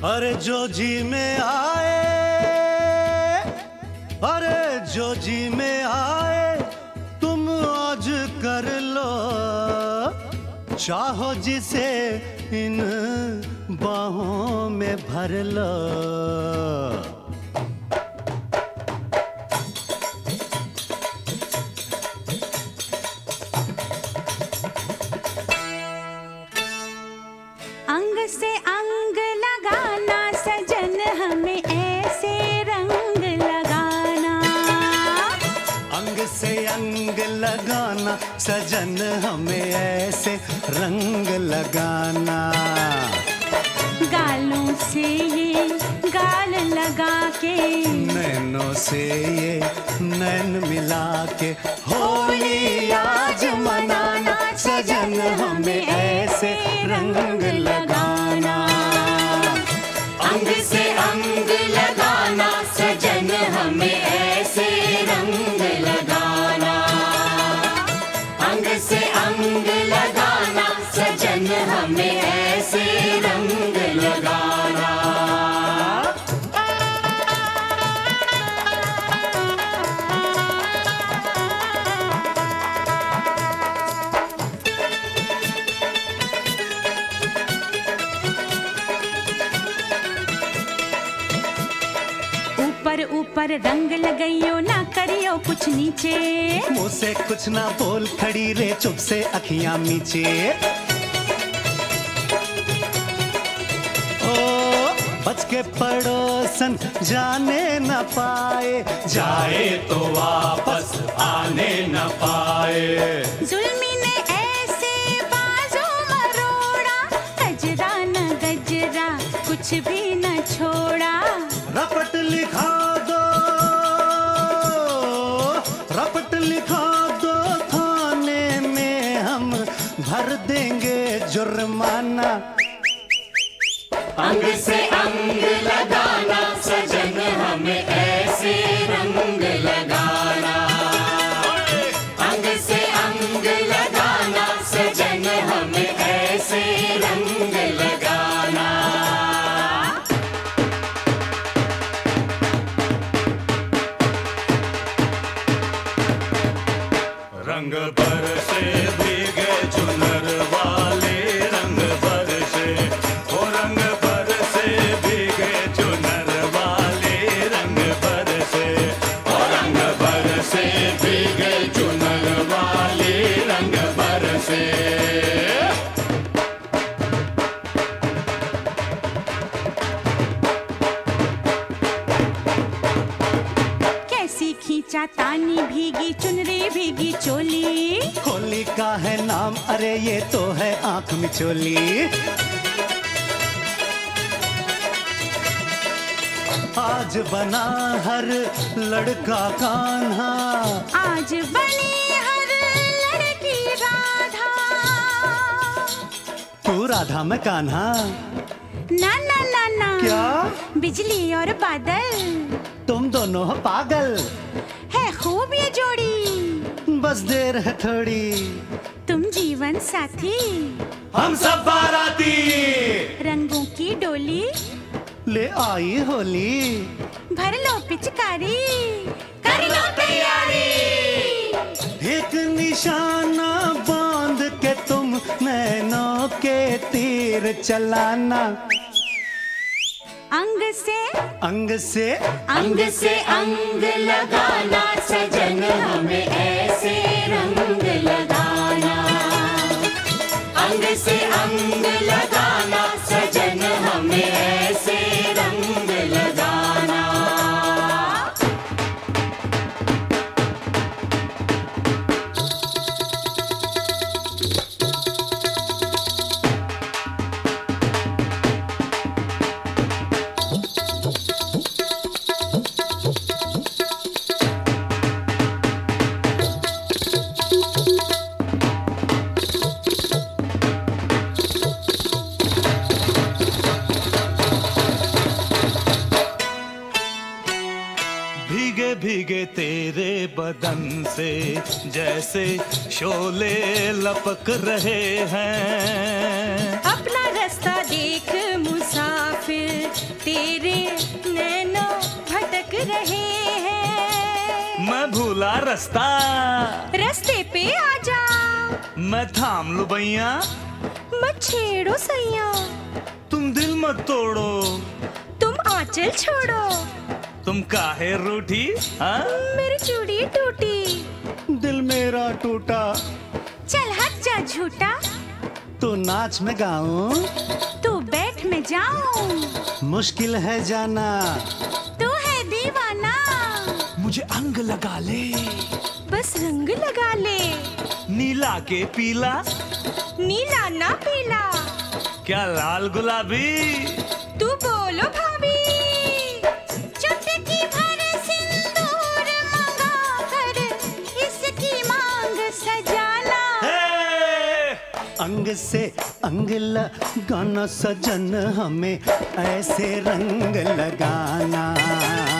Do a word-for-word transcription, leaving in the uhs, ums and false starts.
अरे जो जी में आए, अरे जो जी में आए तुम आज कर लो, चाहो जिसे इन बाहों में भर लो। अंग से अंग लगाना सजन हमें ऐसे रंग लगाना, अंग से अंग लगाना सजन हमें ऐसे रंग लगाना। गालों से ये गाल लगा के, नैनों से ये नैन मिला के, होली आज मनाना सजन हमें ऐसे रंग लगाना। अंग से अंग लगाना सजन हमें ऐसे रंग लगाना। अंग से अंग लगाना सजन हमें ऐसे रंग लगाना। ऊपर ऊपर रंग लगाइयो ना करियो कुछ नीचे, मुँह से कुछ ना बोल खड़ी रे चुप से अखियां मीचे। ओ बच के पड़ोसन जाने न पाए, जाए तो वापस आने न पाए। जुल्मी ने ऐसे बाजू मरोड़ा, गजरा न गजरा कुछ भी न छोड़ा। रपट लिखा दो, रपट लिखा दो थाने में हम भर देंगे जुर्माना। अंग से अंग लगाना सजन हमें ऐसे रंग लगाना। अंग से अंग लगाना सजन हमें ऐसे रंग लगाना। रंग बरसे भीगे चुनर वाले, रंग बरसे, ओ रंग बरसे भीगे चुनर वाले, रंग बरसे, ओ रंग बरसे भीगे चुनर वाले, रंग बरसे। कैसी खींचा तानी भीगी चुनरी भीगी चोली, होली का है नाम अरे ये तो है आंख मिचोली। आज बना हर लड़का कान्हा, आज बनी हर लड़की राधा। तू राधा में कान्हा। ना ना ना ना, क्या? बिजली और बादल, तुम दोनों हो पागल, है खूब ये जोड़ी। बस देर है थोड़ी, तुम जीवन साथी, हम सब बाराती, रंगों की डोली, ले आई होली। भर लो पिचकारी, कर लो तैयारी। एक निशाना बांध के तुम नैनों के तीर चलाना। अंग से अंग से अंग से अंग लगाना सजन हमें ऐसे रंग लगाना। अंग से अंग लगाना सजन हमें ऐसे रंग लगाना। भीगे भीगे तेरे बदन से जैसे शोले लपक रहे हैं। अपना रास्ता देख मुसाफिर, तेरे नैनो भटक रहे हैं। मैं भूला रास्ता, रास्ते पे आ जाओ। मैं थाम लूं भैया, मत छेड़ो सैया, तुम दिल मत तोड़ो, तुम आंचल छोड़ो। तुम काहे रूठी? हाँ? मेरी चूड़ी टूटी, दिल मेरा टूटा, चल हट जा झूठा। तो नाच में गाऊं, तू बैठ में जाऊं, मुश्किल है जाना, तू है दीवाना। मुझे अंग लगा ले, बस रंग लगा ले, नीला के पीला, नीला ना पीला। क्या लाल गुलाबी? तू बोलो भाभी, चुटकी भर सिंदूर मंगा कर इसकी मांग सजाना। हे! अंग से अंग लगाना सजन, हमें ऐसे रंग लगाना।